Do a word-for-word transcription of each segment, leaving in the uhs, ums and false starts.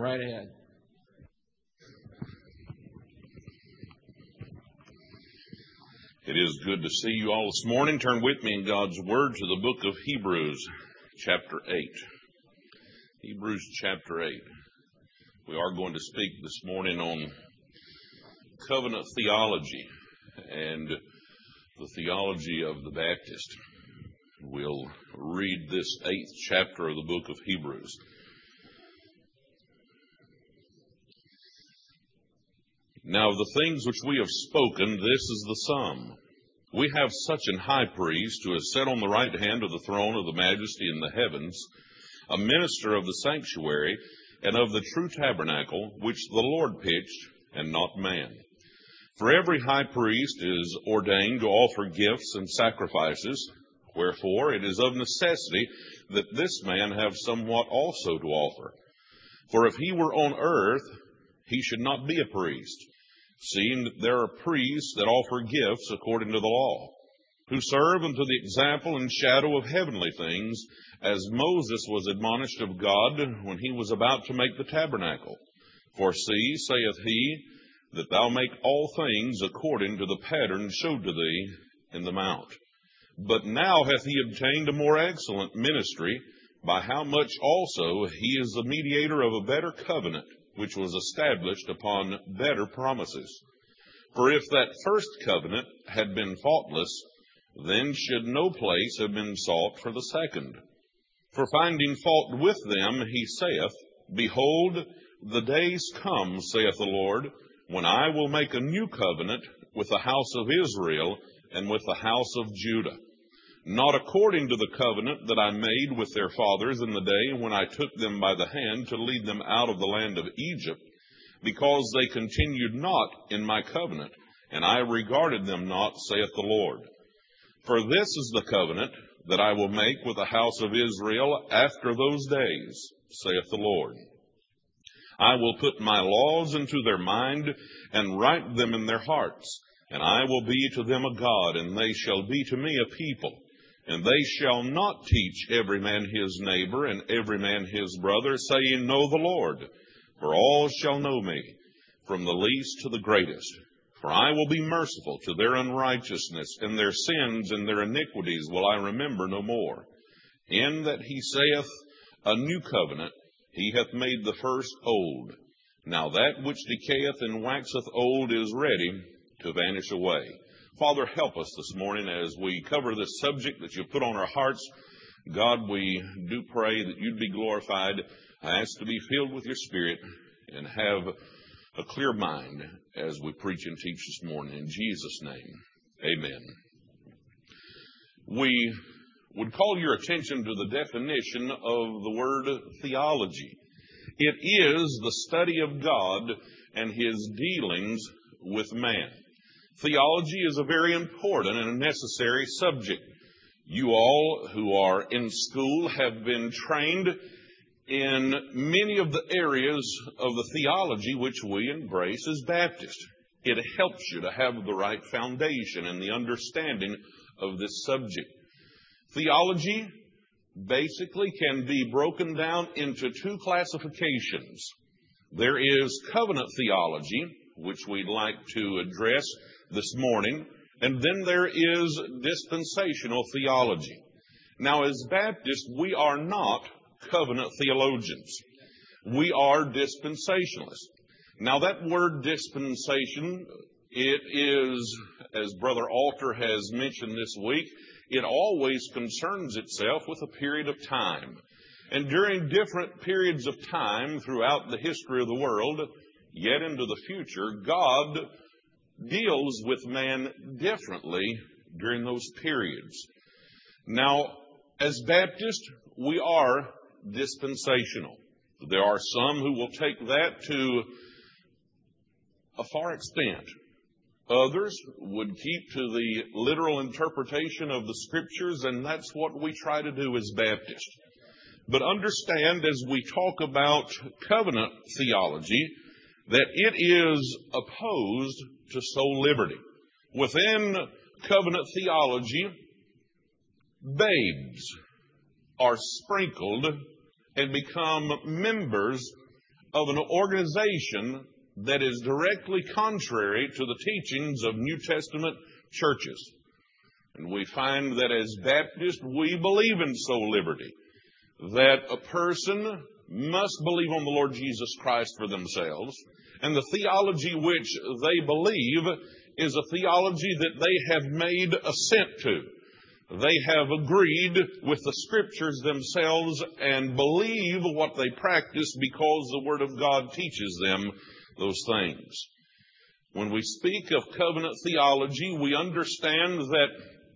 right ahead. It is good to see you all this morning. Turn with me in God's Word to the book of Hebrews, chapter eight. Hebrews chapter eight. We are going to speak this morning on covenant theology and the theology of the Baptist. We'll read this eighth chapter of the book of Hebrews. Now of the things which we have spoken, this is the sum. We have such an high priest who is set on the right hand of the throne of the majesty in the heavens, a minister of the sanctuary and of the true tabernacle, which the Lord pitched, and not man. For every high priest is ordained to offer gifts and sacrifices, wherefore it is of necessity that this man have somewhat also to offer. For if he were on earth, he should not be a priest, seeing that there are priests that offer gifts according to the law, who serve unto the example and shadow of heavenly things, as Moses was admonished of God when he was about to make the tabernacle. For see, saith he, that thou make all things according to the pattern showed to thee in the mount. But now hath he obtained a more excellent ministry, by how much also he is the mediator of a better covenant, which was established upon better promises. For if that first covenant had been faultless, then should no place have been sought for the second. For finding fault with them, he saith, Behold, the days come, saith the Lord, when I will make a new covenant with the house of Israel and with the house of Judah, not according to the covenant that I made with their fathers in the day when I took them by the hand to lead them out of the land of Egypt, because they continued not in my covenant, and I regarded them not, saith the Lord. For this is the covenant that I will make with the house of Israel after those days, saith the Lord. I will put my laws into their mind, and write them in their hearts, and I will be to them a God, and they shall be to me a people. And they shall not teach every man his neighbor and every man his brother, saying, Know the Lord. For all shall know me, from the least to the greatest. For I will be merciful to their unrighteousness, and their sins and their iniquities will I remember no more. In that he saith, A new covenant, he hath made the first old. Now that which decayeth and waxeth old is ready to vanish away. Father, help us this morning as we cover this subject that you put on our hearts. God, we do pray that you'd be glorified. I ask to be filled with your Spirit and have a clear mind as we preach and teach this morning. In Jesus' name, amen. We would call your attention to the definition of the word theology. It is the study of God and his dealings with man. Theology is a very important and a necessary subject. You all who are in school have been trained in many of the areas of the theology which we embrace as Baptists. It helps you to have the right foundation and the understanding of this subject. Theology basically can be broken down into two classifications. There is covenant theology, which we'd like to address this morning, and then there is dispensational theology. Now, as Baptists, we are not covenant theologians. We are dispensationalists. Now, that word dispensation, it is, as Brother Alter has mentioned this week, it always concerns itself with a period of time. And during different periods of time throughout the history of the world, yet into the future, God deals with man differently during those periods. Now, as Baptists, we are dispensational. There are some who will take that to a far extent. Others would keep to the literal interpretation of the Scriptures, and that's what we try to do as Baptists. But understand, as we talk about covenant theology, that it is opposed to soul liberty. Within covenant theology, babes are sprinkled and become members of an organization that is directly contrary to the teachings of New Testament churches. And we find that as Baptists, we believe in soul liberty, that a person must believe on the Lord Jesus Christ for themselves, and the theology which they believe is a theology that they have made assent to. They have agreed with the Scriptures themselves and believe what they practice because the Word of God teaches them those things. When we speak of covenant theology, we understand that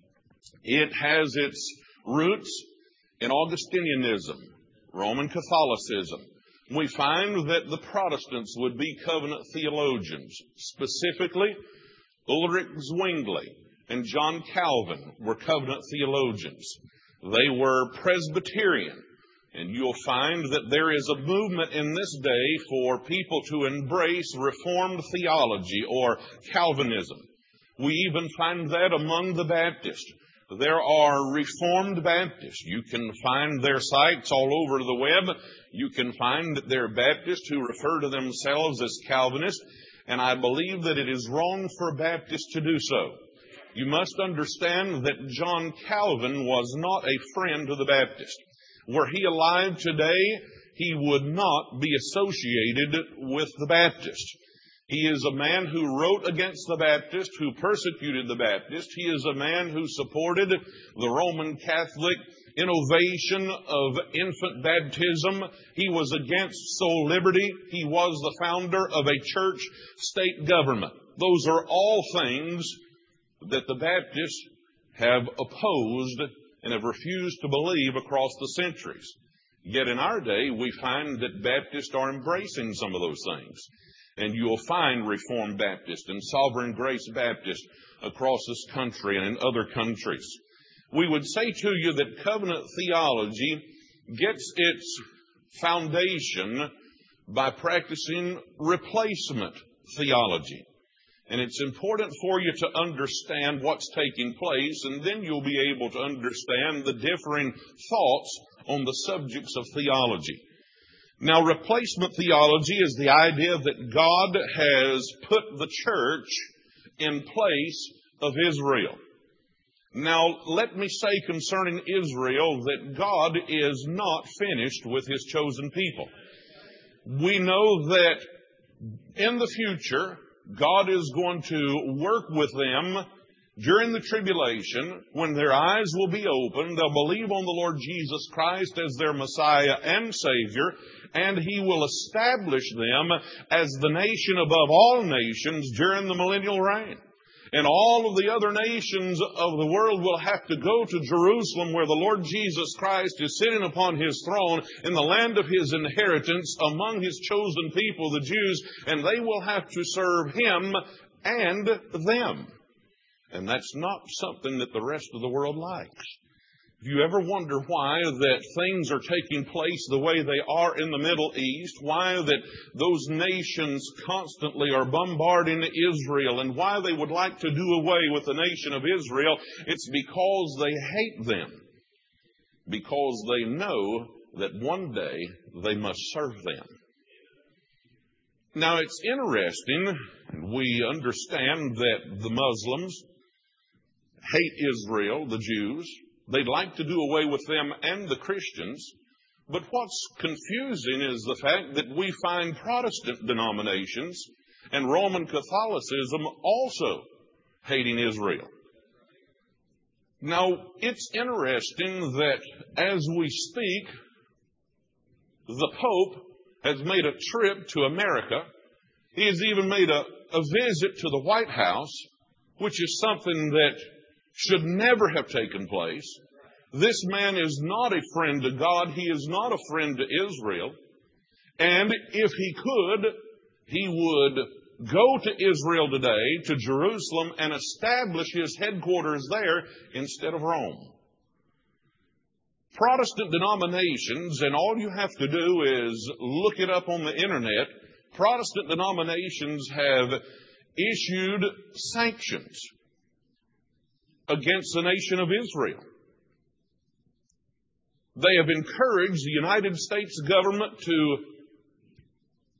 it has its roots in Augustinianism, Roman Catholicism. We find that the Protestants would be covenant theologians. Specifically, Ulrich Zwingli and John Calvin were covenant theologians. They were Presbyterian. And you'll find that there is a movement in this day for people to embrace Reformed theology or Calvinism. We even find that among the Baptists. There are Reformed Baptists. You can find their sites all over the web. You can find that there are Baptists who refer to themselves as Calvinists, and I believe that it is wrong for Baptists to do so. You must understand that John Calvin was not a friend to the Baptists. Were he alive today, he would not be associated with the Baptists. He is a man who wrote against the Baptists, who persecuted the Baptists. He is a man who supported the Roman Catholic innovation of infant baptism. He was against soul liberty. He was the founder of a church-state government. Those are all things that the Baptists have opposed and have refused to believe across the centuries. Yet in our day, we find that Baptists are embracing some of those things. And you'll find Reformed Baptists and Sovereign Grace Baptists across this country and in other countries. We would say to you that covenant theology gets its foundation by practicing replacement theology. And it's important for you to understand what's taking place, and then you'll be able to understand the differing thoughts on the subjects of theology. Now, replacement theology is the idea that God has put the church in place of Israel. Now, let me say concerning Israel that God is not finished with His chosen people. We know that in the future, God is going to work with them during the tribulation when their eyes will be opened. They'll believe on the Lord Jesus Christ as their Messiah and Savior, and He will establish them as the nation above all nations during the millennial reign. And all of the other nations of the world will have to go to Jerusalem where the Lord Jesus Christ is sitting upon His throne in the land of His inheritance among His chosen people, the Jews, and they will have to serve Him and them. And that's not something that the rest of the world likes. If you ever wonder why that things are taking place the way they are in the Middle East, why that those nations constantly are bombarding Israel, and why they would like to do away with the nation of Israel, it's because they hate them. Because they know that one day they must serve them. Now it's interesting, we understand that the Muslims hate Israel, the Jews. They'd like to do away with them and the Christians. But what's confusing is the fact that we find Protestant denominations and Roman Catholicism also hating Israel. Now, it's interesting that as we speak, the Pope has made a trip to America. He has even made a, a visit to the White House, which is something that should never have taken place. This man is not a friend to God. He is not a friend to Israel. And if he could, he would go to Israel today, to Jerusalem, and establish his headquarters there instead of Rome. Protestant denominations, and all you have to do is look it up on the internet, Protestant denominations have issued sanctions against the nation of Israel. They have encouraged the United States government to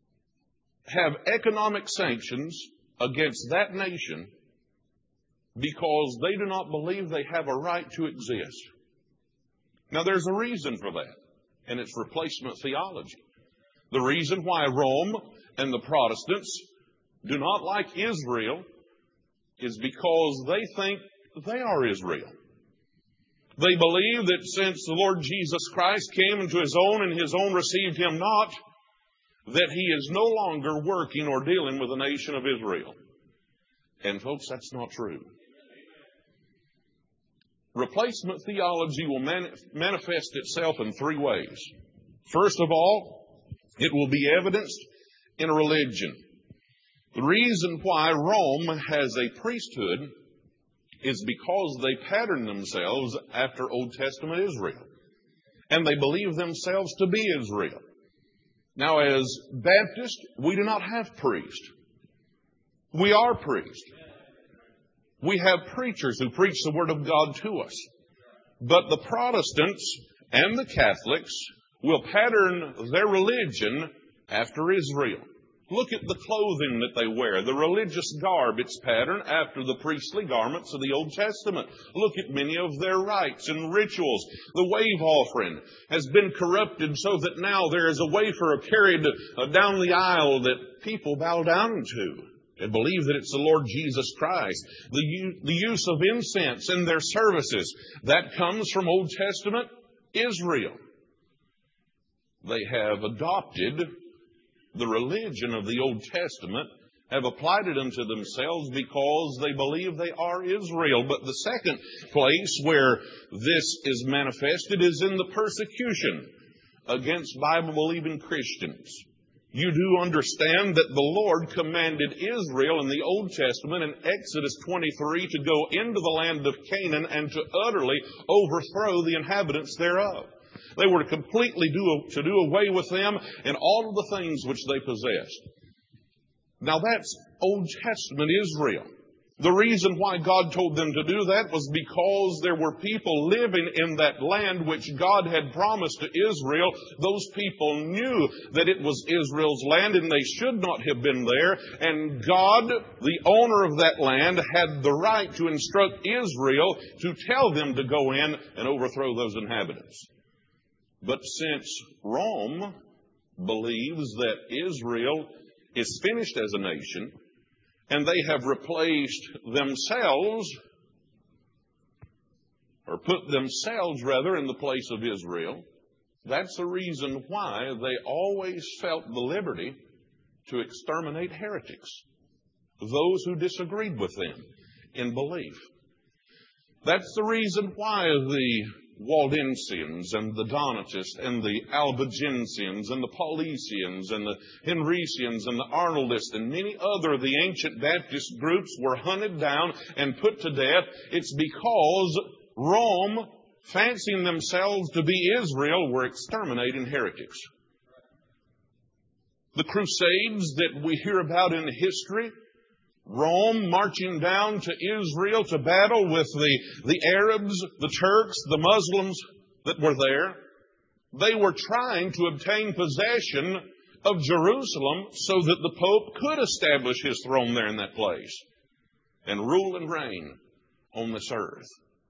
have economic sanctions against that nation because they do not believe they have a right to exist. Now, there's a reason for that, and it's replacement theology. The reason why Rome and the Protestants do not like Israel is because they think they are Israel. They believe that since the Lord Jesus Christ came into His own and His own received Him not, that He is no longer working or dealing with the nation of Israel. And folks, that's not true. Replacement theology will mani- manifest itself in three ways. First of all, it will be evidenced in a religion. The reason why Rome has a priesthood is because they pattern themselves after Old Testament Israel. And they believe themselves to be Israel. Now, as Baptists, we do not have priests. We are priests. We have preachers who preach the Word of God to us. But the Protestants and the Catholics will pattern their religion after Israel. Look at the clothing that they wear, the religious garb. It's patterned after the priestly garments of the Old Testament. Look at many of their rites and rituals. The wave offering has been corrupted so that now there is a wafer carried down the aisle that people bow down to and believe that it's the Lord Jesus Christ. The, the use of incense in their services, that comes from Old Testament Israel. They have adopted the religion of the Old Testament, have applied it unto themselves because they believe they are Israel. But the second place where this is manifested is in the persecution against Bible-believing Christians. You do understand that the Lord commanded Israel in the Old Testament in Exodus twenty-three to go into the land of Canaan and to utterly overthrow the inhabitants thereof. They were to completely do, to do away with them and all of the things which they possessed. Now that's Old Testament Israel. The reason why God told them to do that was because there were people living in that land which God had promised to Israel. Those people knew that it was Israel's land and they should not have been there. And God, the owner of that land, had the right to instruct Israel to tell them to go in and overthrow those inhabitants. But since Rome believes that Israel is finished as a nation, and they have replaced themselves, or put themselves rather in the place of Israel, that's the reason why they always felt the liberty to exterminate heretics, those who disagreed with them in belief. That's the reason why the Waldensians and the Donatists and the Albigensians and the Paulicians and the Henricians and the Arnoldists and many other of the ancient Baptist groups were hunted down and put to death. It's because Rome, fancying themselves to be Israel, were exterminating heretics. The Crusades that we hear about in history, Rome marching down to Israel to battle with the, the Arabs, the Turks, the Muslims that were there. They were trying to obtain possession of Jerusalem so that the Pope could establish his throne there in that place and rule and reign on this earth.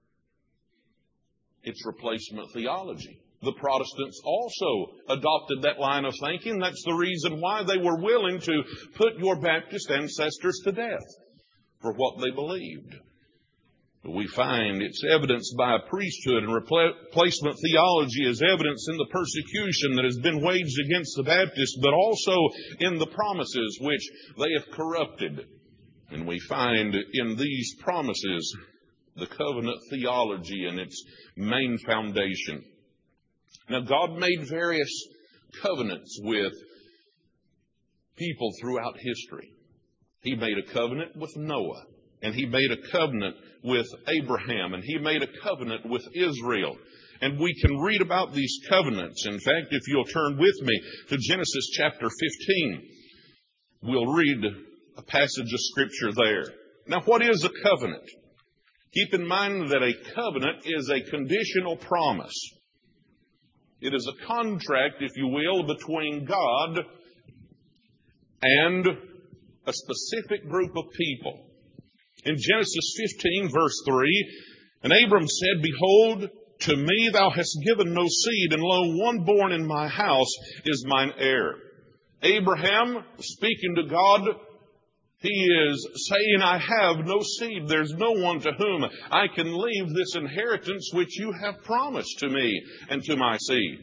It's replacement theology. The Protestants also adopted that line of thinking. That's the reason why they were willing to put your Baptist ancestors to death for what they believed. We find it's evidenced by priesthood, and replacement theology is evidenced in the persecution that has been waged against the Baptists, but also in the promises which they have corrupted. And we find in these promises the covenant theology and its main foundation. Now, God made various covenants with people throughout history. He made a covenant with Noah, and He made a covenant with Abraham, and He made a covenant with Israel. And we can read about these covenants. In fact, if you'll turn with me to Genesis chapter fifteen, we'll read a passage of Scripture there. Now, what is a covenant? Keep in mind that a covenant is a conditional promise. It is a contract, if you will, between God and a specific group of people. In Genesis fifteen, verse three, and Abram said, Behold, to me thou hast given no seed, and lo, one born in my house is mine heir. Abraham, speaking to God, he is saying, I have no seed. There's no one to whom I can leave this inheritance which you have promised to me and to my seed.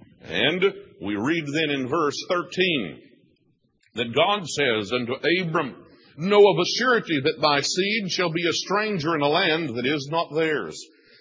And we read then in verse thirteen that God says unto Abram, Know of a surety that thy seed shall be a stranger in a land that is not theirs,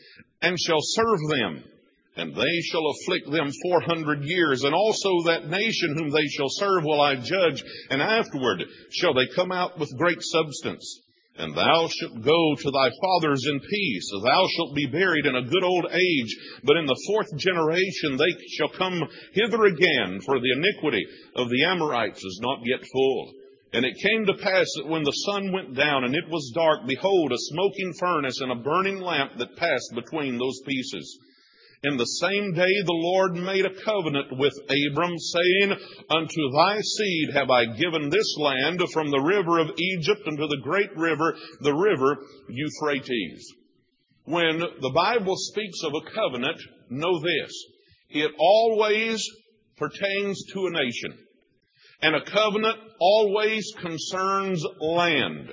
and shall serve them, and they shall afflict them four hundred years. And also that nation whom they shall serve will I judge, and afterward shall they come out with great substance. And thou shalt go to thy fathers in peace. Thou shalt be buried in a good old age. But in the fourth generation they shall come hither again, for the iniquity of the Amorites is not yet full. And it came to pass that when the sun went down and it was dark, behold, a smoking furnace and a burning lamp that passed between those pieces. In the same day the Lord made a covenant with Abram, saying, Unto thy seed have I given this land, from the river of Egypt unto the great river, the river Euphrates. When the Bible speaks of a covenant, know this: it always pertains to a nation. And a covenant always concerns land.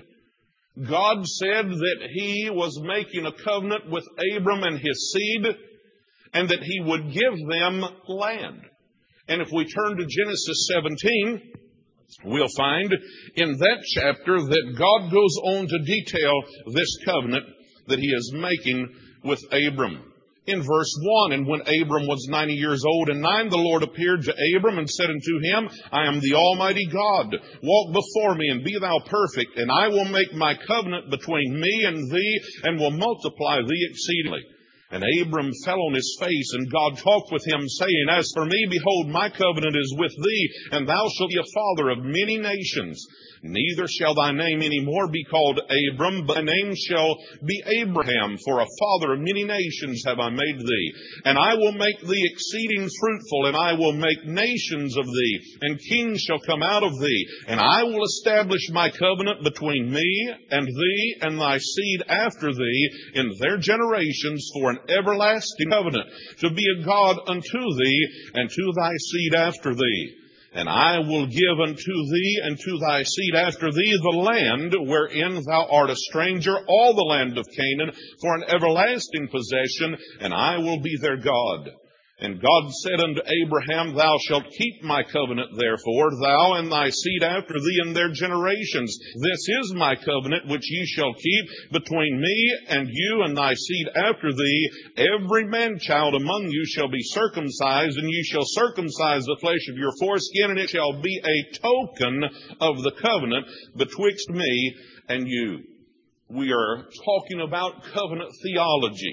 God said that He was making a covenant with Abram and his seed, and that He would give them land. And if we turn to Genesis seventeen, we'll find in that chapter that God goes on to detail this covenant that He is making with Abram. In verse one, and when Abram was ninety years old and nine, the Lord appeared to Abram and said unto him, I am the Almighty God. Walk before me and be thou perfect, and I will make my covenant between me and thee, and will multiply thee exceedingly. And Abram fell on his face, and God talked with him, saying, As for me, behold, my covenant is with thee, and thou shalt be a father of many nations. Neither shall thy name any more be called Abram, but thy name shall be Abraham, for a father of many nations have I made thee. And I will make thee exceeding fruitful, and I will make nations of thee, and kings shall come out of thee. And I will establish my covenant between me and thee and thy seed after thee in their generations for an everlasting covenant, to be a God unto thee and to thy seed after thee. And I will give unto thee and to thy seed after thee the land wherein thou art a stranger, all the land of Canaan, for an everlasting possession, and I will be their God. And God said unto Abraham, Thou shalt keep my covenant, therefore, thou and thy seed after thee in their generations. This is my covenant which ye shall keep between me and you and thy seed after thee. Every man-child among you shall be circumcised, and ye shall circumcise the flesh of your foreskin, and it shall be a token of the covenant betwixt me and you. We are talking about covenant theology.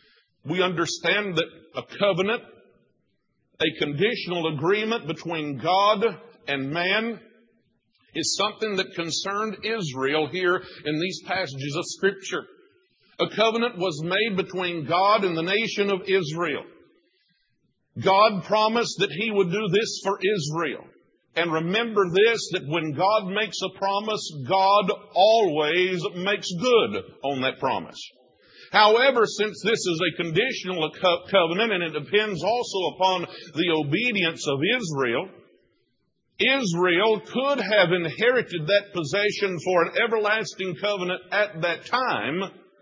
We understand that a covenant, a conditional agreement between God and man, is something that concerned Israel here in these passages of Scripture. A covenant was made between God and the nation of Israel. God promised that He would do this for Israel. And remember this, that when God makes a promise, God always makes good on that promise. However, since this is a conditional co- covenant, and it depends also upon the obedience of Israel, Israel could have inherited that possession for an everlasting covenant at that time,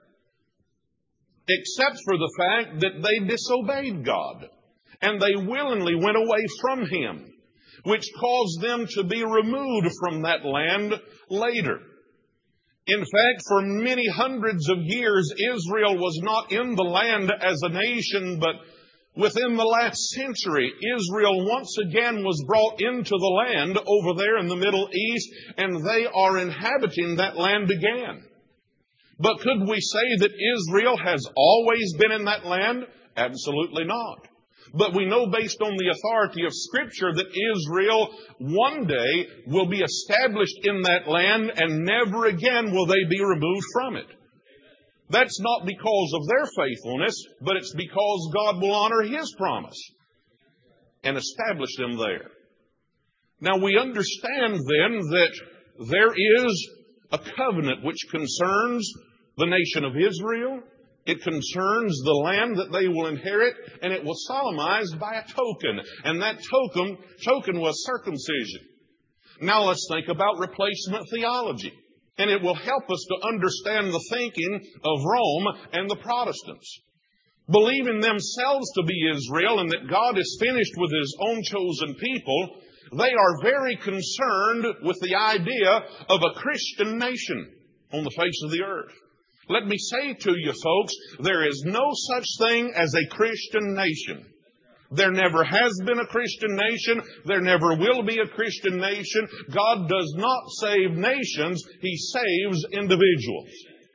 except for the fact that they disobeyed God, and they willingly went away from Him, which caused them to be removed from that land later. In fact, for many hundreds of years, Israel was not in the land as a nation, but within the last century, Israel once again was brought into the land over there in the Middle East, and they are inhabiting that land again. But could we say that Israel has always been in that land? Absolutely not. But we know based on the authority of Scripture that Israel one day will be established in that land, and never again will they be removed from it. That's not because of their faithfulness, but it's because God will honor His promise and establish them there. Now we understand then that there is a covenant which concerns the nation of Israel. It concerns the land that they will inherit, and it was solemnized by a token. And that token, token was circumcision. Now let's think about replacement theology. And it will help us to understand the thinking of Rome and the Protestants. Believing themselves to be Israel and that God is finished with His own chosen people, they are very concerned with the idea of a Christian nation on the face of the earth. Let me say to you folks, there is no such thing as a Christian nation. There never has been a Christian nation. There never will be a Christian nation. God does not save nations. He saves individuals.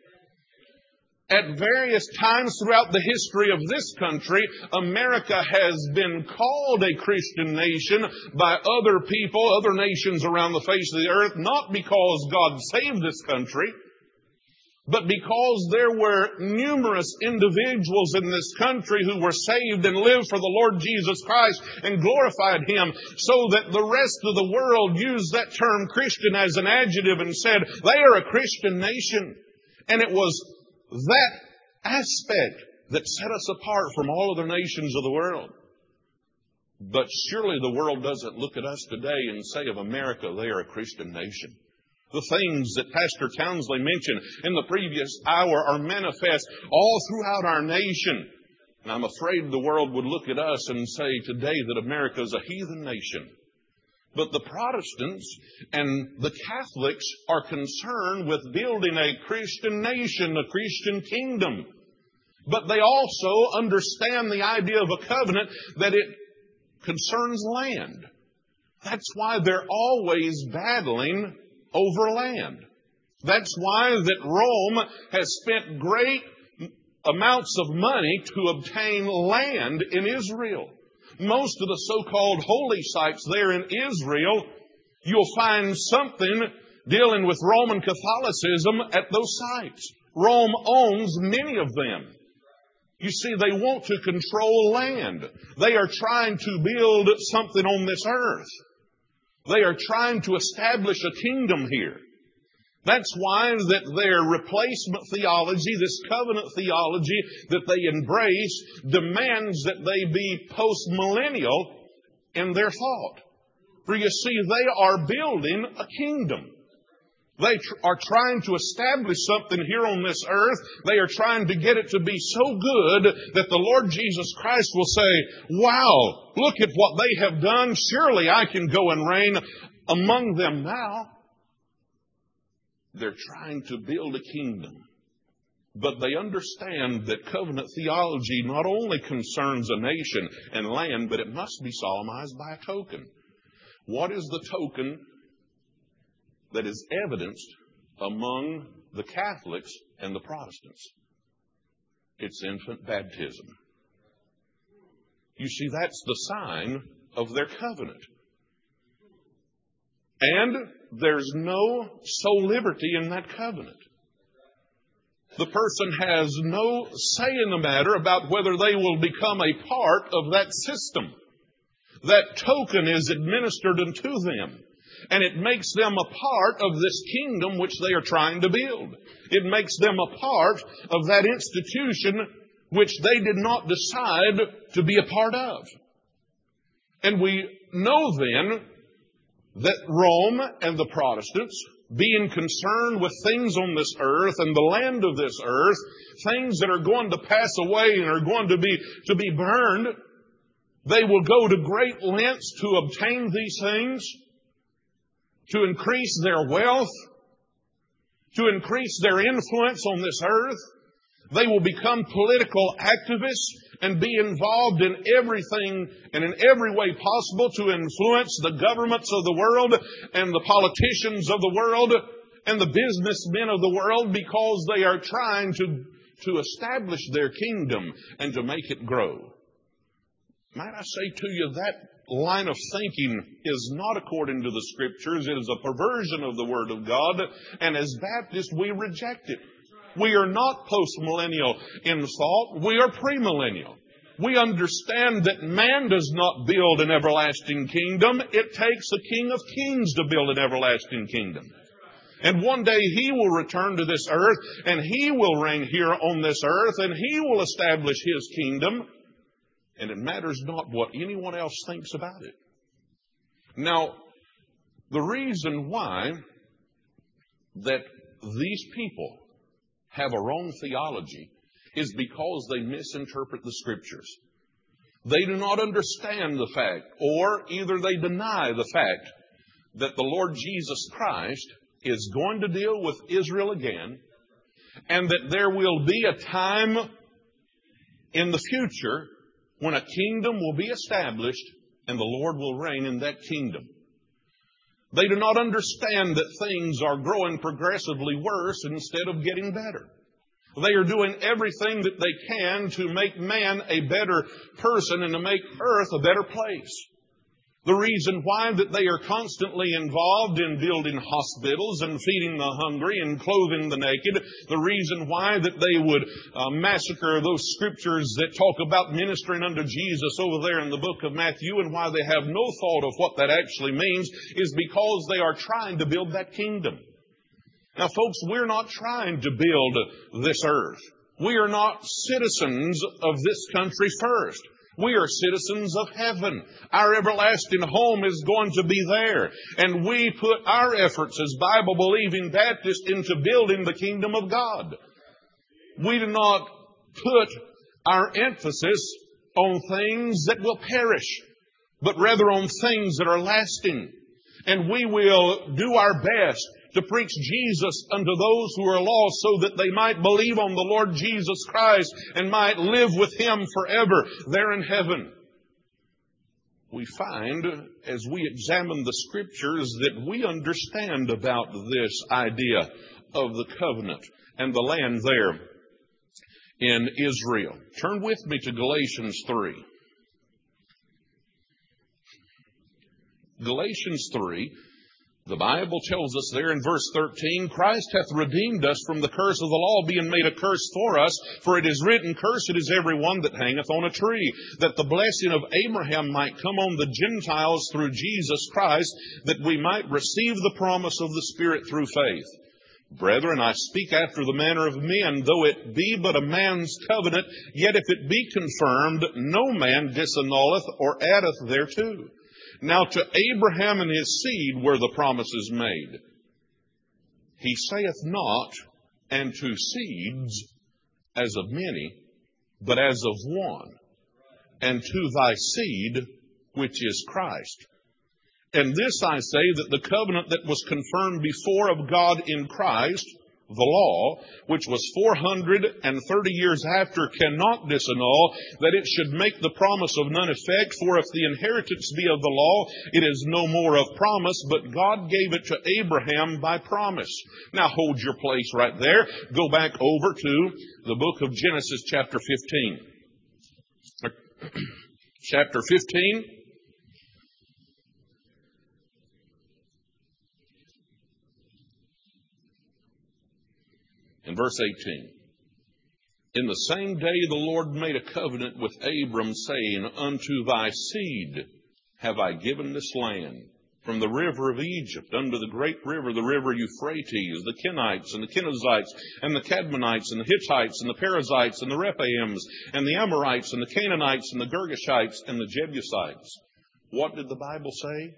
At various times throughout the history of this country, America has been called a Christian nation by other people, other nations around the face of the earth, not because God saved this country, but because there were numerous individuals in this country who were saved and lived for the Lord Jesus Christ and glorified Him, so that the rest of the world used that term Christian as an adjective and said, they are a Christian nation. And it was that aspect that set us apart from all other nations of the world. But surely the world doesn't look at us today and say of America, they are a Christian nation. The things that Pastor Townsley mentioned in the previous hour are manifest all throughout our nation. And I'm afraid the world would look at us and say today that America is a heathen nation. But the Protestants and the Catholics are concerned with building a Christian nation, a Christian kingdom. But they also understand the idea of a covenant, that it concerns land. That's why they're always battling over land. That's why that Rome has spent great amounts of money to obtain land in Israel. Most of the so-called holy sites there in Israel, you'll find something dealing with Roman Catholicism at those sites. Rome owns many of them. You see, they want to control land. They are trying to build something on this earth. They are trying to establish a kingdom here. That's why that their replacement theology, this covenant theology that they embrace, demands that they be post-millennial in their thought. For you see, they are building a kingdom. They tr- are trying to establish something here on this earth. They are trying to get it to be so good that the Lord Jesus Christ will say, wow, look at what they have done. Surely I can go and reign among them now. They're trying to build a kingdom. But they understand that covenant theology not only concerns a nation and land, but it must be solemnized by a token. What is the token that is evidenced among the Catholics and the Protestants? It's infant baptism. You see, that's the sign of their covenant. And there's no sole liberty in that covenant. The person has no say in the matter about whether they will become a part of that system. That token is administered unto them. And it makes them a part of this kingdom which they are trying to build. It makes them a part of that institution which they did not decide to be a part of. And we know then that Rome and the Protestants, being concerned with things on this earth and the land of this earth, things that are going to pass away and are going to be, to be burned, they will go to great lengths to obtain these things, to increase their wealth, to increase their influence on this earth. They will become political activists and be involved in everything and in every way possible to influence the governments of the world and the politicians of the world and the businessmen of the world, because they are trying to, to establish their kingdom and to make it grow. Might I say to you, that line of thinking is not according to the Scriptures. It is a perversion of the Word of God, and as Baptists we reject it. We are not post-millennial in thought. We are premillennial. We understand that man does not build an everlasting kingdom. It takes a King of Kings to build an everlasting kingdom. And one day He will return to this earth, and He will reign here on this earth, and He will establish His kingdom. And it matters not what anyone else thinks about it. Now, the reason why that these people have a wrong theology is because they misinterpret the Scriptures. They do not understand the fact, or either they deny the fact, that the Lord Jesus Christ is going to deal with Israel again, and that there will be a time in the future when a kingdom will be established and the Lord will reign in that kingdom. They do not understand that things are growing progressively worse instead of getting better. They are doing everything that they can to make man a better person and to make earth a better place. The reason why that they are constantly involved in building hospitals and feeding the hungry and clothing the naked, the reason why that they would uh, massacre those scriptures that talk about ministering unto Jesus over there in the book of Matthew, and why they have no thought of what that actually means, is because they are trying to build that kingdom. Now, folks, we're not trying to build this earth. We are not citizens of this country first. We are citizens of heaven. Our everlasting home is going to be there. And we put our efforts as Bible-believing Baptists into building the kingdom of God. We do not put our emphasis on things that will perish, but rather on things that are lasting. And we will do our best to preach Jesus unto those who are lost, so that they might believe on the Lord Jesus Christ and might live with Him forever there in heaven. We find, as we examine the Scriptures, that we understand about this idea of the covenant and the land there in Israel. Turn with me to Galatians three. Galatians three. The Bible tells us there in verse thirteen, Christ hath redeemed us from the curse of the law, being made a curse for us. For it is written, Cursed is every one that hangeth on a tree, that the blessing of Abraham might come on the Gentiles through Jesus Christ, that we might receive the promise of the Spirit through faith. Brethren, I speak after the manner of men, though it be but a man's covenant, yet if it be confirmed, no man disannulleth or addeth thereto. Now to Abraham and his seed were the promises made. He saith not, and to seeds as of many, but as of one, and to thy seed, which is Christ. And this I say, that the covenant that was confirmed before of God in Christ, the law, which was four hundred thirty years after, cannot disannul, that it should make the promise of none effect. For if the inheritance be of the law, it is no more of promise, but God gave it to Abraham by promise. Now hold your place right there. Go back over to the book of Genesis chapter fifteen. Chapter fifteen. In verse eighteen, In the same day the Lord made a covenant with Abram, saying, Unto thy seed have I given this land, from the river of Egypt unto the great river, the river Euphrates, the Kenites and the Kenizzites and the Cadmonites and the Hittites and the Perizzites and the Rephaims and the Amorites and the Canaanites and the Girgashites and the Jebusites. What did the Bible say?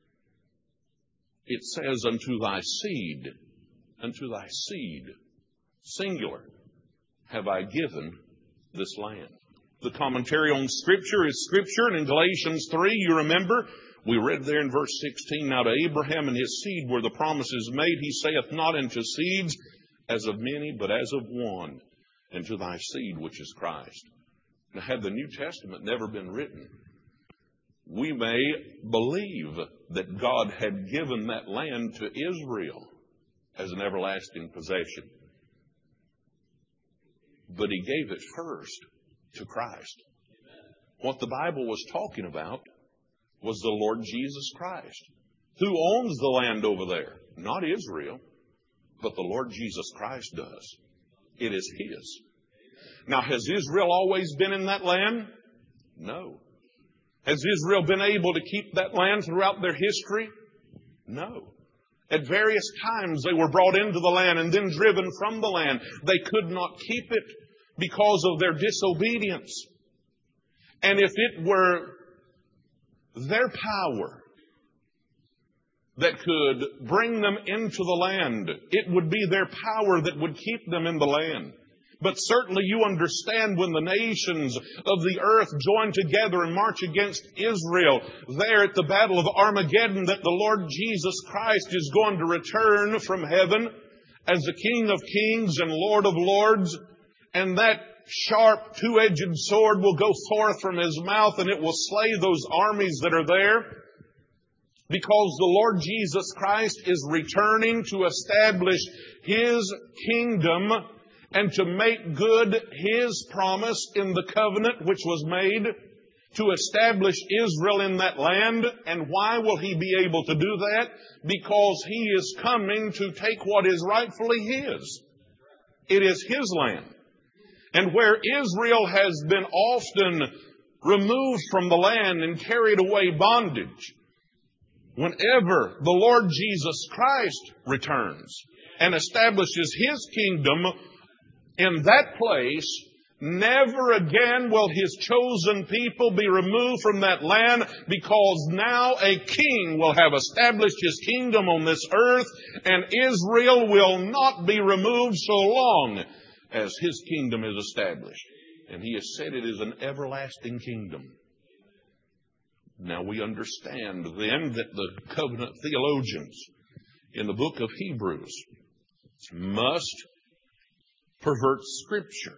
It says, Unto thy seed, unto thy seed, singular, have I given this land. The commentary on Scripture is Scripture, and in Galatians three, you remember, we read there in verse sixteen, Now to Abraham and his seed were the promises made. He saith not unto seeds as of many, but as of one, and to thy seed, which is Christ. Now, had the New Testament never been written, we may believe that God had given that land to Israel as an everlasting possession. But He gave it first to Christ. What the Bible was talking about was the Lord Jesus Christ. Who owns the land over there? Not Israel, but the Lord Jesus Christ does. It is His. Now, has Israel always been in that land? No. Has Israel been able to keep that land throughout their history? No. At various times they were brought into the land and then driven from the land. They could not keep it because of their disobedience. And if it were their power that could bring them into the land, it would be their power that would keep them in the land. But certainly you understand when the nations of the earth join together and march against Israel there at the Battle of Armageddon that the Lord Jesus Christ is going to return from heaven as the King of Kings and Lord of Lords. And that sharp two-edged sword will go forth from His mouth and it will slay those armies that are there. Because the Lord Jesus Christ is returning to establish His kingdom and to make good His promise in the covenant which was made to establish Israel in that land. And why will He be able to do that? Because He is coming to take what is rightfully His. It is His land. And where Israel has been often removed from the land and carried away bondage, whenever the Lord Jesus Christ returns and establishes His kingdom in that place, never again will His chosen people be removed from that land, because now a king will have established His kingdom on this earth, and Israel will not be removed so long as His kingdom is established. And He has said it is an everlasting kingdom. Now we understand then that the covenant theologians in the book of Hebrews must pervert Scripture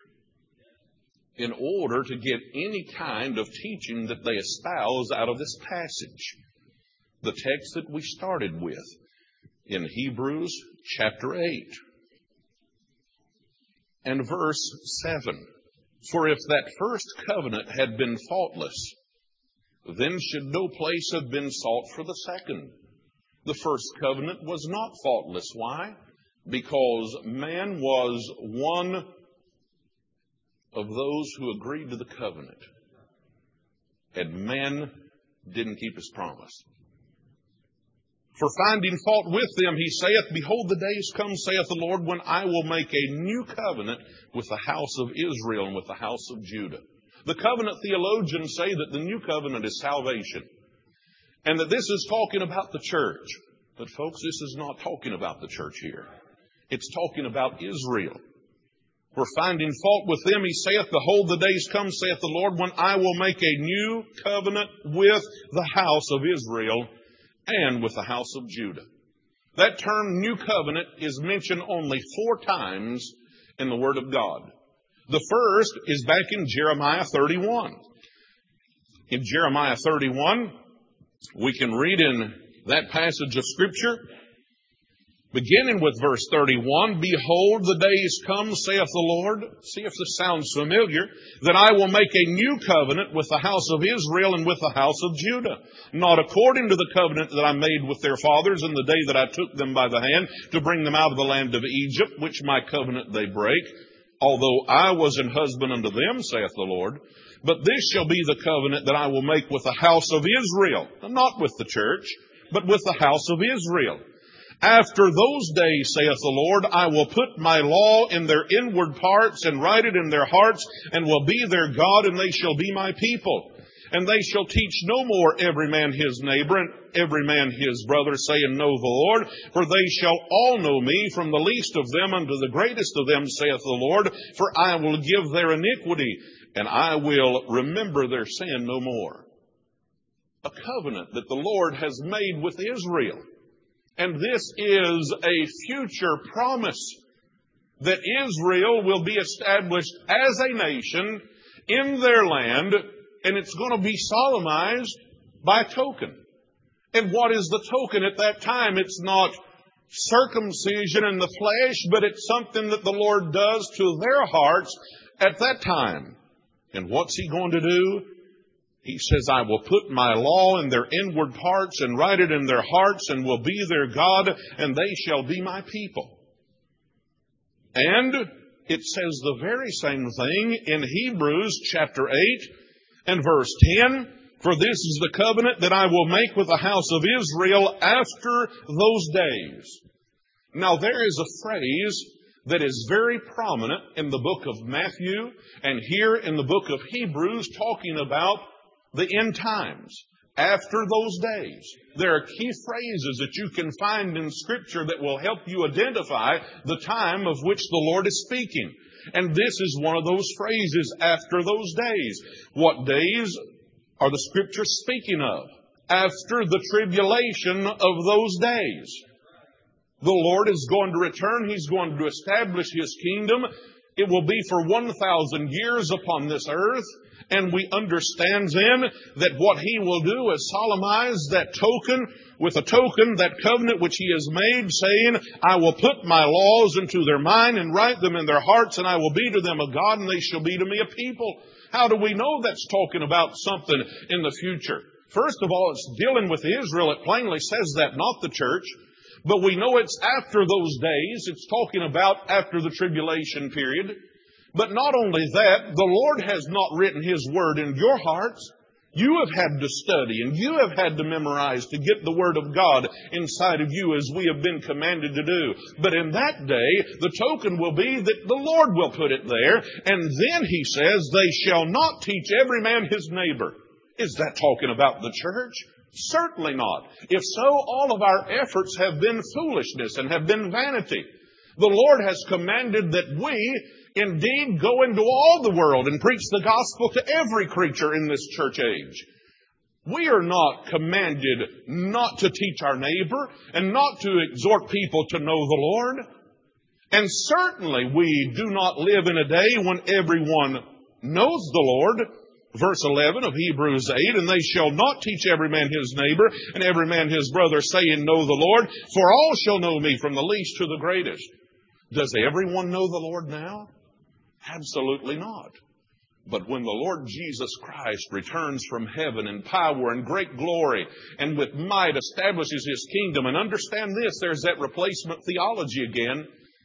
in order to get any kind of teaching that they espouse out of this passage. The text that we started with in Hebrews chapter eight and verse seven. For if that first covenant had been faultless, then should no place have been sought for the second. The first covenant was not faultless. Why? Because man was one of those who agreed to the covenant. And man didn't keep his promise. For finding fault with them, he saith, Behold, the days come, saith the Lord, when I will make a new covenant with the house of Israel and with the house of Judah. The covenant theologians say that the new covenant is salvation, and that this is talking about the church. But folks, this is not talking about the church here. It's talking about Israel. For finding fault with them, he saith, Behold, the days come, saith the Lord, when I will make a new covenant with the house of Israel and with the house of Judah. That term, new covenant, is mentioned only four times in the Word of God. The first is back in Jeremiah thirty-one. In Jeremiah thirty-one, we can read in that passage of Scripture, beginning with verse thirty-one, Behold, the days come, saith the Lord. See if this sounds familiar. That I will make a new covenant with the house of Israel and with the house of Judah. Not according to the covenant that I made with their fathers in the day that I took them by the hand to bring them out of the land of Egypt, which my covenant they break. Although I was an husband unto them, saith the Lord. But this shall be the covenant that I will make with the house of Israel. Not with the church, but with the house of Israel. After those days, saith the Lord, I will put my law in their inward parts and write it in their hearts, and will be their God, and they shall be my people. And they shall teach no more every man his neighbor and every man his brother, saying, Know the Lord. For they shall all know me, from the least of them unto the greatest of them, saith the Lord. For I will give their iniquity, and I will remember their sin no more. A covenant that the Lord has made with Israel. And this is a future promise that Israel will be established as a nation in their land, and it's going to be solemnized by a token. And what is the token at that time? It's not circumcision in the flesh, but it's something that the Lord does to their hearts at that time. And what's He going to do? He says, I will put my law in their inward parts and write it in their hearts, and will be their God, and they shall be my people. And it says the very same thing in Hebrews chapter eight And verse ten, for this is the covenant that I will make with the house of Israel after those days. Now there is a phrase that is very prominent in the book of Matthew and here in the book of Hebrews, talking about the end times. After those days. There are key phrases that you can find in Scripture that will help you identify the time of which the Lord is speaking. And this is one of those phrases, after those days. What days are the Scriptures speaking of? After the tribulation of those days. The Lord is going to return. He's going to establish His kingdom. It will be for one thousand years upon this earth. And we understand then that what He will do is solemnize that token with a token, that covenant which He has made, saying, I will put my laws into their mind and write them in their hearts, and I will be to them a God, and they shall be to me a people. How do we know that's talking about something in the future? First of all, it's dealing with Israel. It plainly says that, not the church. But we know it's after those days. It's talking about after the tribulation period. But not only that, the Lord has not written His Word in your hearts. You have had to study and you have had to memorize to get the Word of God inside of you as we have been commanded to do. But in that day, the token will be that the Lord will put it there. And then He says, they shall not teach every man his neighbor. Is that talking about the church? Certainly not. If so, all of our efforts have been foolishness and have been vanity. The Lord has commanded that we indeed go into all the world and preach the gospel to every creature in this church age. We are not commanded not to teach our neighbor and not to exhort people to know the Lord. And certainly we do not live in a day when everyone knows the Lord. Verse eleven of Hebrews eight, and they shall not teach every man his neighbor and every man his brother, saying, know the Lord, for all shall know me, from the least to the greatest. Does everyone know the Lord now? Absolutely not. But when the Lord Jesus Christ returns from heaven in power and great glory and with might establishes His kingdom, and understand this, there's that replacement theology again.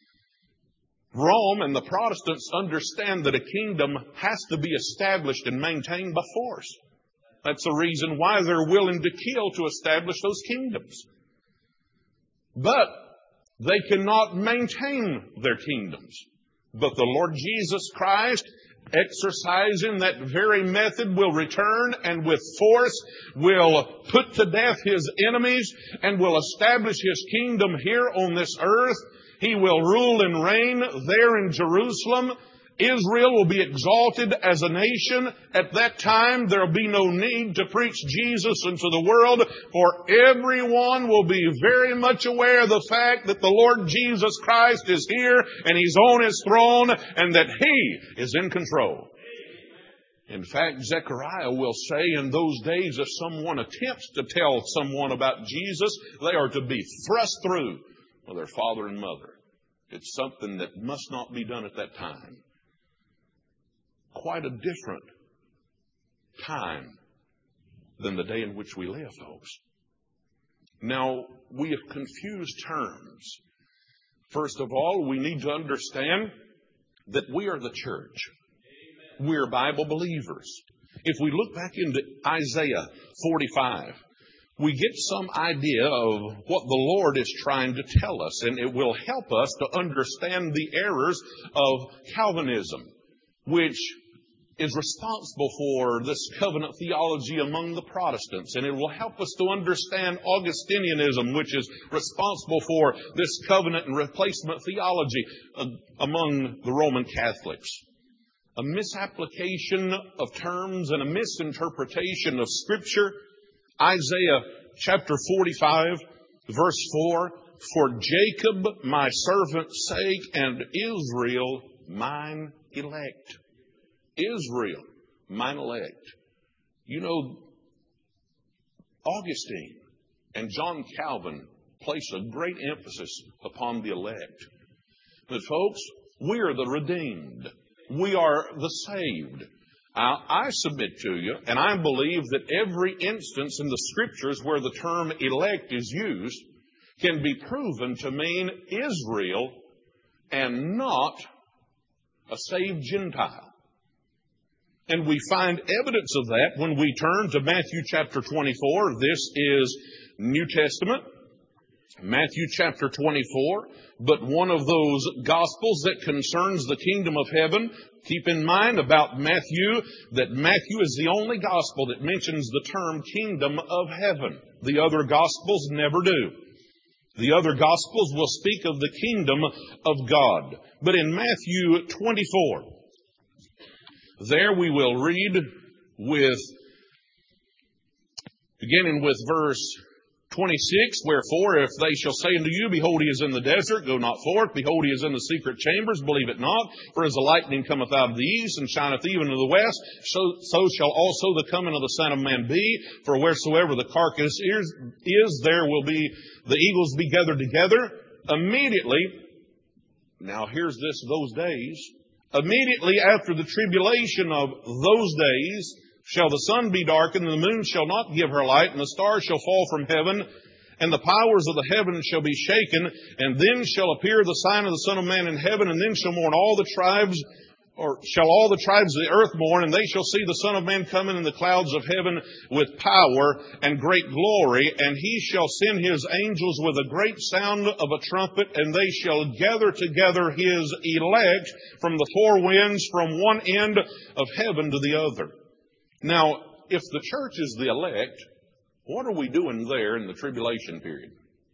Rome and the Protestants understand that a kingdom has to be established and maintained by force. That's the reason why they're willing to kill to establish those kingdoms. But they cannot maintain their kingdoms. But the Lord Jesus Christ, exercising that very method, will return and with force will put to death His enemies and will establish His kingdom here on this earth. He will rule and reign there in Jerusalem. Israel will be exalted as a nation. At that time, there will be no need to preach Jesus into the world, for everyone will be very much aware of the fact that the Lord Jesus Christ is here and He's on His throne and that He is in control. In fact, Zechariah will say in those days, if someone attempts to tell someone about Jesus, they are to be thrust through with their father and mother. It's something that must not be done at that time. Quite a different time than the day in which we live, folks. Now, we have confused terms. First of all, we need to understand that we are the church. We are Bible believers. If we look back into Isaiah forty-five, we get some idea of what the Lord is trying to tell us, and it will help us to understand the errors of Calvinism, which is responsible for this covenant theology among the Protestants. And it will help us to understand Augustinianism, which is responsible for this covenant and replacement theology among the Roman Catholics. A misapplication of terms and a misinterpretation of Scripture. Isaiah chapter forty-five, verse four, for Jacob my servant's sake and Israel mine elect. Israel, mine elect. You know, Augustine and John Calvin place a great emphasis upon the elect. But folks, we are the redeemed. We are the saved. I, I submit to you, and I believe that every instance in the Scriptures where the term elect is used can be proven to mean Israel and not a saved Gentile. And we find evidence of that when we turn to Matthew chapter twenty-four. This is New Testament. Matthew chapter twenty-four, but one of those Gospels that concerns the kingdom of heaven. Keep in mind about Matthew that Matthew is the only Gospel that mentions the term kingdom of heaven. The other Gospels never do. The other Gospels will speak of the kingdom of God. But in Matthew twenty-four, there we will read with, beginning with verse twenty-six, wherefore, if they shall say unto you, behold, he is in the desert, go not forth. Behold, he is in the secret chambers, believe it not. For as the lightning cometh out of the east, and shineth even to the west, so, so shall also the coming of the Son of Man be. For wheresoever the carcass is, is, there will be the eagles be gathered together. Immediately, now here's this, those days, immediately after the tribulation of those days, shall the sun be darkened, and the moon shall not give her light, and the stars shall fall from heaven, and the powers of the heavens shall be shaken, and then shall appear the sign of the Son of Man in heaven, and then shall mourn all the tribes, or shall all the tribes of the earth mourn, and they shall see the Son of Man coming in the clouds of heaven with power and great glory, and he shall send his angels with a great sound of a trumpet, and they shall gather together his elect from the four winds, from one end of heaven to the other. Now, if the church is the elect, what are we doing there in the tribulation period?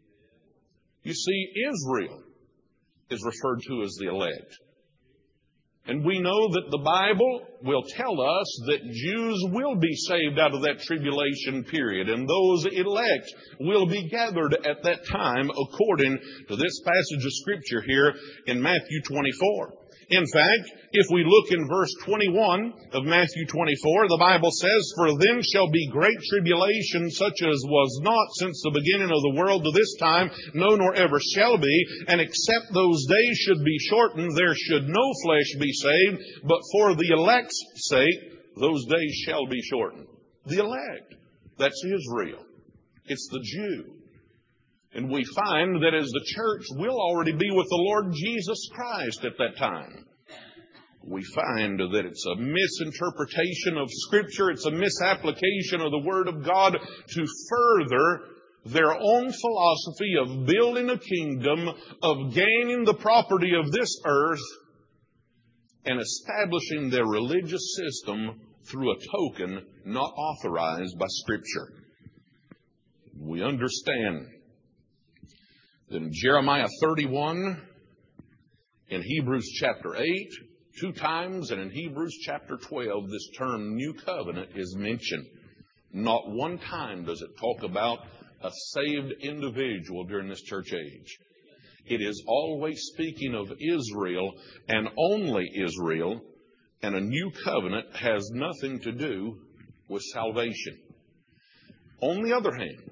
You see, Israel is referred to as the elect. And we know that the Bible will tell us that Jews will be saved out of that tribulation period, and those elect will be gathered at that time according to this passage of Scripture here in Matthew twenty-four. In fact, if we look in verse twenty-one of Matthew twenty-four, the Bible says, for then shall be great tribulation, such as was not since the beginning of the world to this time, no nor ever shall be. And except those days should be shortened, there should no flesh be saved. But for the elect's sake, those days shall be shortened. The elect, that's Israel. It's the Jew. And we find that as the church will already be with the Lord Jesus Christ at that time. We find that it's a misinterpretation of Scripture. It's a misapplication of the Word of God to further their own philosophy of building a kingdom, of gaining the property of this earth, and establishing their religious system through a token not authorized by Scripture. We understand in Jeremiah thirty-one, in Hebrews chapter eight, two times, and in Hebrews chapter twelve, this term New Covenant is mentioned. Not one time does it talk about a saved individual during this church age. It is always speaking of Israel and only Israel, and a new covenant has nothing to do with salvation. On the other hand,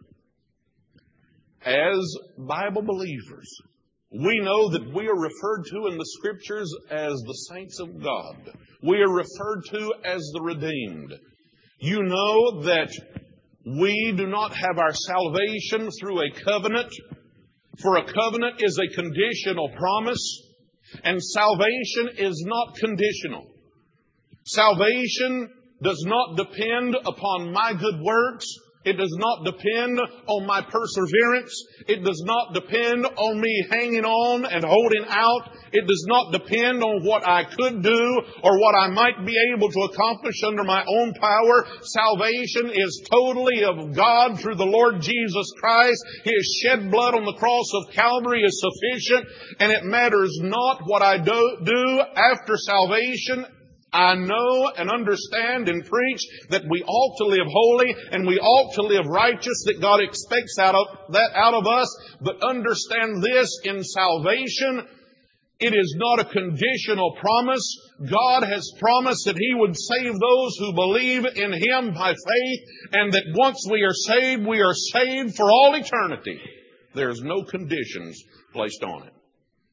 as Bible believers, we know that we are referred to in the Scriptures as the saints of God. We are referred to as the redeemed. You know that we do not have our salvation through a covenant, for a covenant is a conditional promise, and salvation is not conditional. Salvation does not depend upon my good works. It does not depend on my perseverance. It does not depend on me hanging on and holding out. It does not depend on what I could do or what I might be able to accomplish under my own power. Salvation is totally of God through the Lord Jesus Christ. His shed blood on the cross of Calvary is sufficient, and it matters not what I do, do after salvation. I know and understand and preach that we ought to live holy and we ought to live righteous, that God expects out of that out of us. But understand this, in salvation, it is not a conditional promise. God has promised that He would save those who believe in Him by faith, and that once we are saved, we are saved for all eternity. There's no conditions placed on it.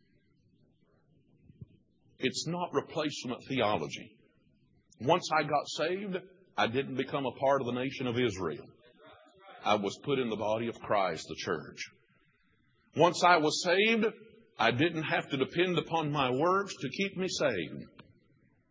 It's not replacement theology. Once I got saved, I didn't become a part of the nation of Israel. I was put in the body of Christ, the church. Once I was saved, I didn't have to depend upon my works to keep me saved.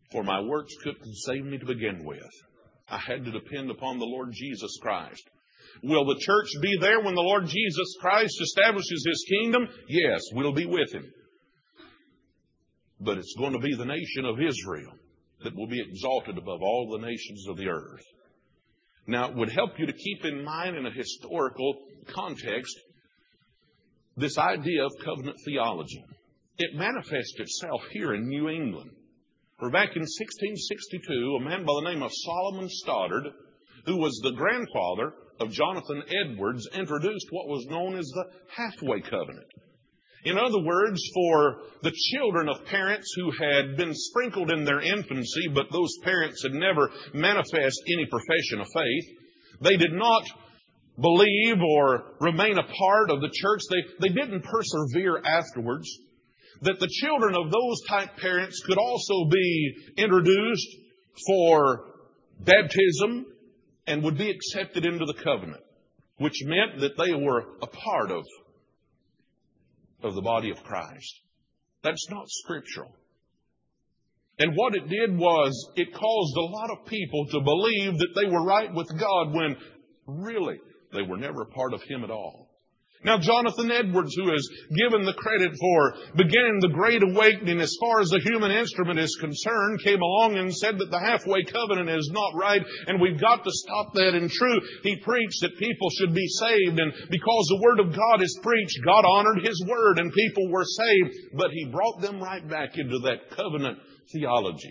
For my works couldn't save me to begin with. I had to depend upon the Lord Jesus Christ. Will the church be there when the Lord Jesus Christ establishes His kingdom? Yes, we'll be with Him. But it's going to be the nation of Israel that will be exalted above all the nations of the earth. Now, it would help you to keep in mind in a historical context this idea of covenant theology. It manifests itself here in New England. For back in sixteen sixty-two, a man by the name of Solomon Stoddard, who was the grandfather of Jonathan Edwards, introduced what was known as the halfway covenant. In other words, for the children of parents who had been sprinkled in their infancy, but those parents had never manifest any profession of faith, they did not believe or remain a part of the church. They, they didn't persevere afterwards. That the children of those type parents could also be introduced for baptism and would be accepted into the covenant, which meant that they were a part of, of the body of Christ. That's not scriptural. And what it did was it caused a lot of people to believe that they were right with God when really they were never a part of Him at all. Now, Jonathan Edwards, who is given the credit for beginning the Great Awakening as far as the human instrument is concerned, came along and said that the halfway covenant is not right and we've got to stop that. And true, he preached that people should be saved, and because the Word of God is preached, God honored His Word and people were saved. But He brought them right back into that covenant theology.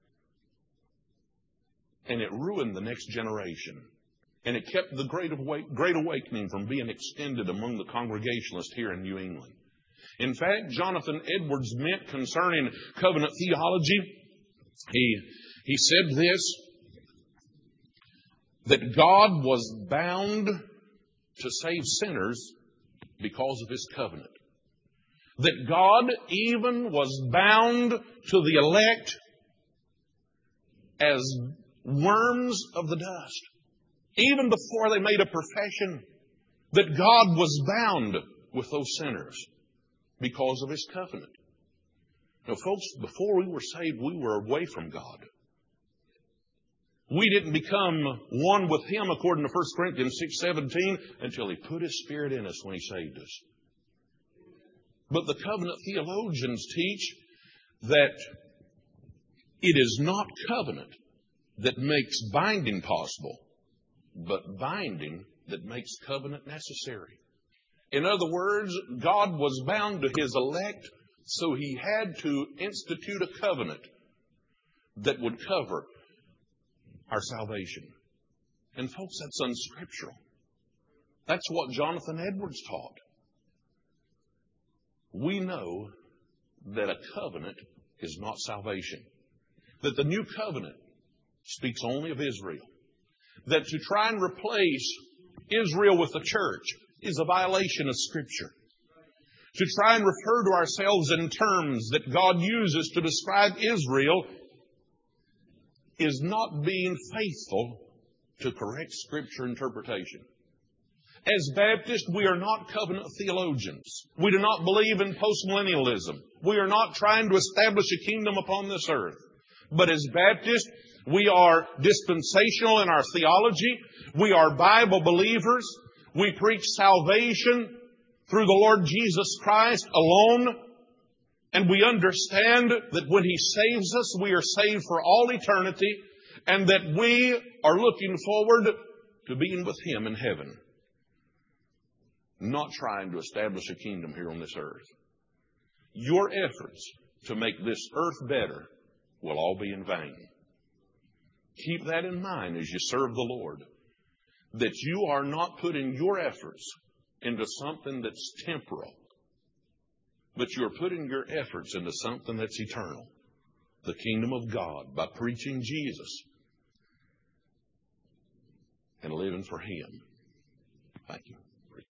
And it ruined the next generation. And it kept the Great Awakening from being extended among the Congregationalists here in New England. In fact, Jonathan Edwards meant concerning covenant theology, he, he said this, that God was bound to save sinners because of His covenant. That God even was bound to the elect as worms of the dust. Even before they made a profession, that God was bound with those sinners because of His covenant. Now, folks, before we were saved, we were away from God. We didn't become one with Him, according to First Corinthians six seventeen, until He put His Spirit in us when He saved us. But the covenant theologians teach that it is not covenant that makes binding possible, but binding that makes covenant necessary. In other words, God was bound to His elect, so He had to institute a covenant that would cover our salvation. And folks, that's unscriptural. That's what Jonathan Edwards taught. We know that a covenant is not salvation. That the new covenant speaks only of Israel. That to try and replace Israel with the church is a violation of Scripture. To try and refer to ourselves in terms that God uses to describe Israel is not being faithful to correct Scripture interpretation. As Baptists, we are not covenant theologians. We do not believe in postmillennialism. We are not trying to establish a kingdom upon this earth. But as Baptists, we are dispensational in our theology. We are Bible believers. We preach salvation through the Lord Jesus Christ alone. And we understand that when He saves us, we are saved for all eternity, and that we are looking forward to being with Him in heaven. Not trying to establish a kingdom here on this earth. Your efforts to make this earth better will all be in vain. Keep that in mind as you serve the Lord. That you are not putting your efforts into something that's temporal, but you're putting your efforts into something that's eternal. The kingdom of God, by preaching Jesus and living for Him. Thank you.